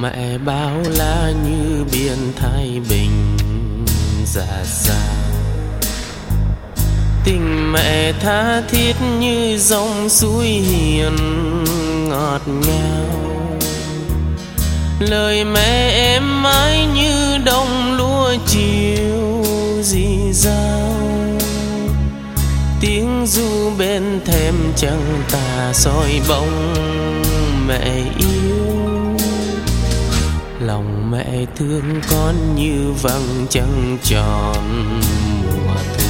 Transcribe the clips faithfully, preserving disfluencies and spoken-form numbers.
mẹ bao la như biển Thái Bình dạt dào, tình mẹ tha thiết như dòng suối hiền ngọt ngào. Lời mẹ êm ái như đồng lúa chiều rì rào, tiếng ru bên thềm trăng tà soi bóng mẹ yêu. Lòng mẹ thương con như vầng trăng tròn mùa thu,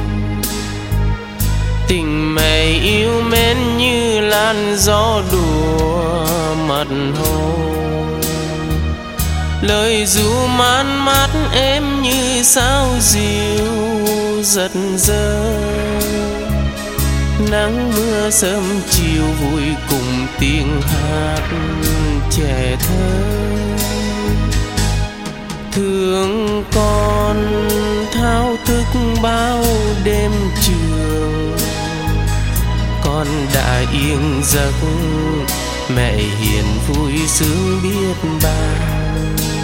tình mẹ yêu mến như làn gió đùa mật hôn. Lời ru man mát êm như sao diều giật giơ, nắng mưa sớm chiều vui cùng tiếng hát trẻ thơ. Thương con thao thức bao đêm trường, con đã yên giấc mẹ hiền vui sướng biết bao.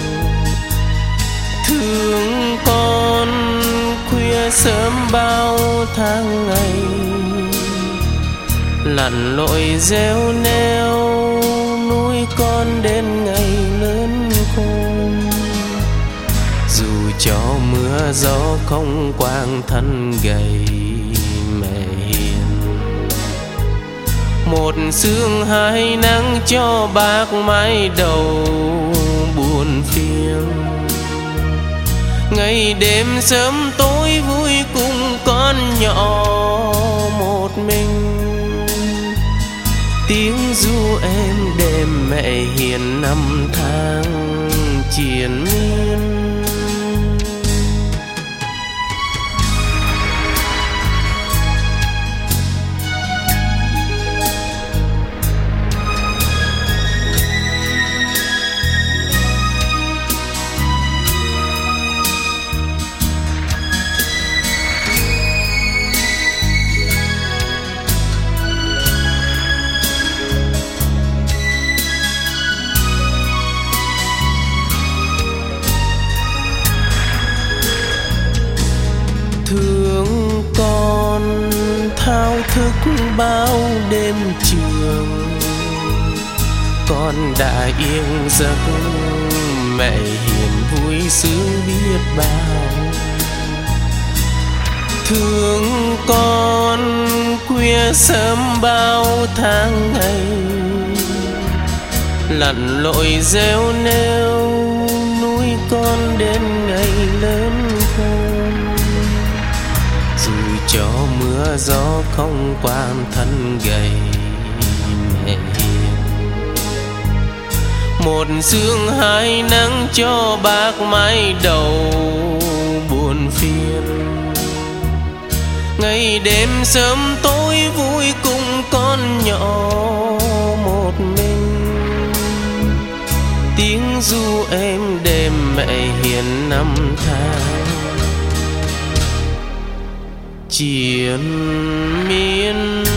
Thương con khuya sớm bao tháng ngày, lặn lội gieo neo nuôi con đến ngày lớn khôn. Dù cho mưa gió không quang thân gầy mẹ hiền, một sương hai nắng cho bác mái đầu buồn phiền. Ngày đêm sớm tối vui cùng con nhỏ một mình, tiếng ru êm đêm mẹ hiền năm tháng triền miên. Thương con thao thức bao đêm trường, con đã yên giấc mẹ hiền vui sướng biết bao. Thương con khuya sớm bao tháng ngày, lặn lội gieo neo nuôi con đến ngày lớn khôn. Dù cho mưa gió không quan thân gầy mẹ hiền, một sương hai nắng cho bác mái đầu buồn phiền. Ngày đêm sớm tối vui cùng con nhỏ một mình, tiếng ru êm đêm mẹ hiền năm tháng triền miên.